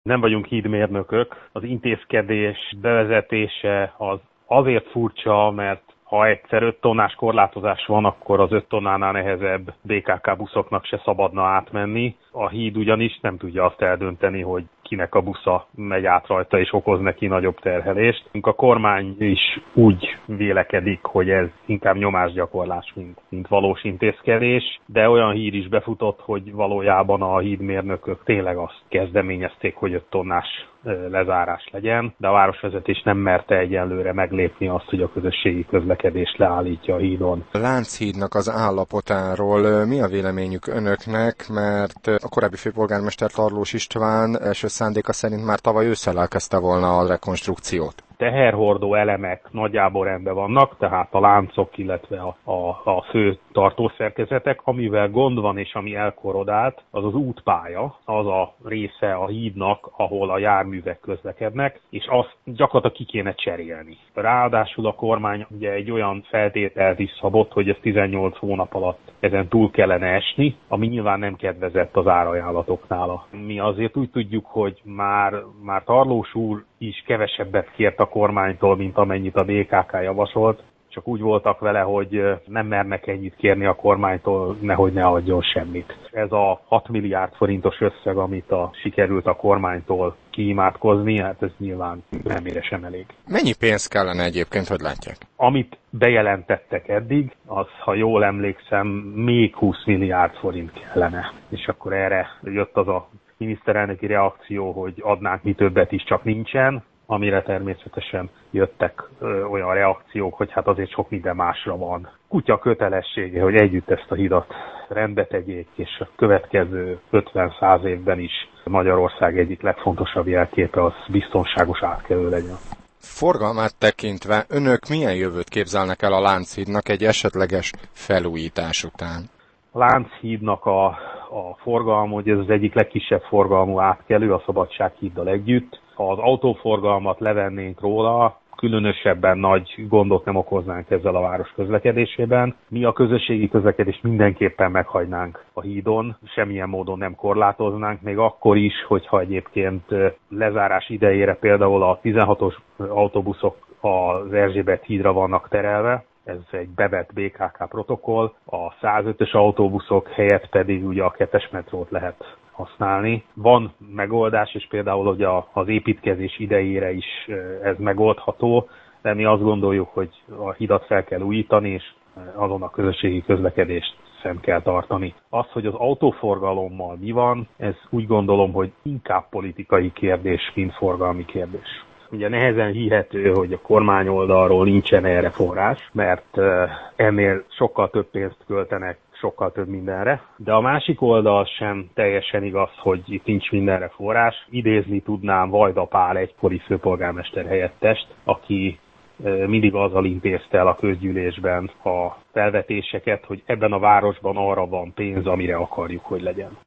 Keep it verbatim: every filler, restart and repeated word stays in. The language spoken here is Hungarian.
Nem vagyunk hídmérnökök. Az intézkedés bevezetése az azért furcsa, mert ha egyszer öt tonnás korlátozás van, akkor az öt tonnánál nehezebb bé ká ká buszoknak se szabadna átmenni. A híd ugyanis nem tudja azt eldönteni, hogy kinek a busza megy át rajta és okoz neki nagyobb terhelést. A kormány is úgy vélekedik, hogy ez inkább nyomásgyakorlás, mint, mint valós intézkedés, de olyan hír is befutott, hogy valójában a hídmérnökök tényleg azt kezdeményezték, hogy öt tonnás lezárás legyen, de a városvezetés nem merte egyenlőre meglépni azt, hogy a közösségi közlekedést leállítja a hídon. A Lánchídnak az állapotáról mi a véleményük önöknek, mert a korábbi főpolgármester Tarlós István első szándéka szerint már tavaly ősszel elkezdte volna a rekonstrukciót. Teherhordó elemek nagyjából rendben vannak, tehát a láncok, illetve a, a, a fő tartószerkezetek. Amivel gond van és ami elkorodált, az az útpálya, az a része a hídnak, ahol a járművek közlekednek, és azt gyakorlatilag ki kéne cserélni. Ráadásul a kormány ugye egy olyan feltételt is szabott, hogy ez tizennyolc hónap alatt ezen túl kellene esni, ami nyilván nem kedvezett az árajánlatoknál. Mi azért úgy tudjuk, hogy már, már Tarlós úr is kevesebbet kért a kormánytól, mint amennyit a bé ká ká javasolt. Csak úgy voltak vele, hogy nem mernek ennyit kérni a kormánytól, nehogy ne adjon semmit. Ez a hat milliárd forintos összeg, amit a, sikerült a kormánytól kiimádkozni, hát ez nyilván remére sem elég. Mennyi pénz kellene egyébként, hogy látják? Amit bejelentettek eddig, az, ha jól emlékszem, még húsz milliárd forint kellene. És akkor erre jött az a miniszterelnöki reakció, hogy adnánk mi többet is, csak nincsen, amire természetesen jöttek ö, olyan reakciók, hogy hát azért sok minden másra van. Kutya kötelessége, hogy együtt ezt a hidat rendbe tegyék, és a következő ötven-száz évben is Magyarország egyik legfontosabb jelképe az biztonságos átkelő legyen. Forgalmát tekintve önök milyen jövőt képzelnek el a Lánchídnak egy esetleges felújítás után? A Lánchídnak a, a forgalma, hogy ez az egyik legkisebb forgalmú átkelő a Szabadsághíddal együtt. Ha az autóforgalmat levennénk róla, különösebben nagy gondot nem okoznánk ezzel a város közlekedésében. Mi a közösségi közlekedést mindenképpen meghagynánk a hídon, semmilyen módon nem korlátoznánk, még akkor is, hogyha egyébként lezárás idejére például a tizenhatos autóbuszok az Erzsébet hídra vannak terelve, ez egy bevett bé ká ká protokoll, a százötös autóbuszok helyett pedig ugye a kettes metrót lehet használni. Van megoldás, és például hogy a, az építkezés idejére is ez megoldható, de mi azt gondoljuk, hogy a hidat fel kell újítani, és azon a közösségi közlekedést szem kell tartani. Az, hogy az autóforgalommal mi van, ez úgy gondolom, hogy inkább politikai kérdés, mint forgalmi kérdés. Ugye nehezen hihető, hogy a kormány oldalról nincsen erre forrás, mert ennél sokkal több pénzt költenek, sokkal több mindenre. De a másik oldal sem teljesen igaz, hogy itt nincs mindenre forrás. Idézni tudnám Vajda Pál egykori főpolgármester helyettest, aki mindig azzal intézte el a közgyűlésben a felvetéseket, hogy ebben a városban arra van pénz, amire akarjuk, hogy legyen.